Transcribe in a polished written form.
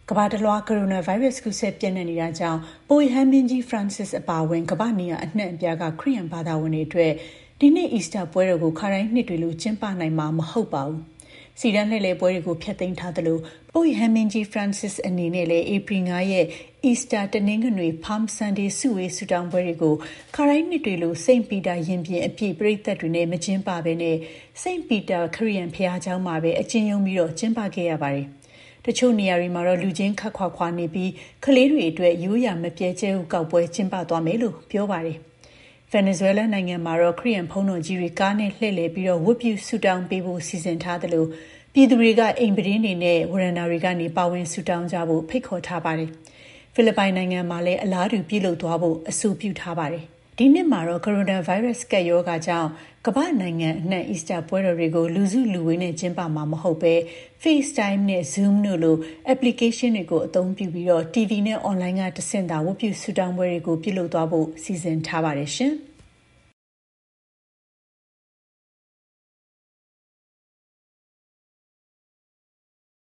ကမ္ဘာတလွှားကိုရိုနာဗိုင်းရပ်စ်ကူးစက်ပြန့်နှံ့နေတာကြောင့်ပုပ်ရဟန်းမင်းကြီး Francis အပါအဝင်ကမ္ဘာနေရာအနှံ့အပြားကခရစ်ယာန်ဘာသာဝင်တွေအတွက်ဒီနှစ်အီစတာပွဲတော်ကိုခါတိုင်းနှစ်တွေလိုကျင်းပနိုင်မှာမဟုတ်ပါဘူး။စီတန်းလှည့်လည်ပွဲတွေကိုဖျက်သိမ်းထားသလိုပုပ်ရဟန်းမင်းကြီး Francis အနေနဲ့လည်းဧပြီ9ရက်အီစတာတနင်္ဂနွေ Palm Sunday စုဝေးဆုတောင်းပွဲတွေကိုခါတိုင်းနှစ်တွေလိုစိန့်ပီတာရင်ပြင်အပြည့်ပရိသတ်တွေနဲ့မကျင်းပဘဲနဲ့စိန့်ပီတာခရစ်ယာန်ဘုရားကျောင်းမှာပဲအကျဉ်းချုံးပြီးကျင်းပခဲ့ရပါတယ်။တချို့နေရာတွေမှာတော့လူချင်းခပ်ခွာနေပြီးကလေးတွေအတွက်ရိုးရာမပြဲကျဲဥကောက်ပွဲကျင်းပသွားမယ်လို့ပြောပါတယ်။ဗင်နီဇွဲလားနိုင်ငံမှာတော့ခရစ်ယာန်ဘုန်းတော်ကြီးတွေကားနဲ့လှည့်လည်ပြီးဝတ်ပြုဆုတောင်းပေးဖို့စီစဉ်ထားသလိုပြည်သူတွေကအိမ်ပတင်းတွေနဲ့ဝရန်ဒါတွေကနေပါဝင်ဆုတောင်းကြဖို့ဖိတ်ခေါ်ထားပါတယ်။ဖိလစ်ပိုင်နိုင်ငံမှာလည်းအလားတူပြုလုပ်သွားဖို့အဆိုပြုထားပါတယ်။ဒီနှစ်မှာတော့ကိုရိုနာဗိုင်းရပ်စ်ကပ်ရောဂါကြောင့်ကမ္ဘာနိုင်ငံအနှံ့အီစတာပွဲတော်တွေကိုလူစုလူဝေးနဲ့ကျင်းပမှာမဟုတ်ဘဲ FaceTime နဲ့ Zoom တို့လို application တွေကိုအသုံးပြုပြီးTV နဲ့ online ကတဆင့်သာဝတ်ပြုဆုတောင်းပွဲတွေကိုပြုလုပ်သွားဖို့စီစဉ်ထားပါတယ်ရှင်။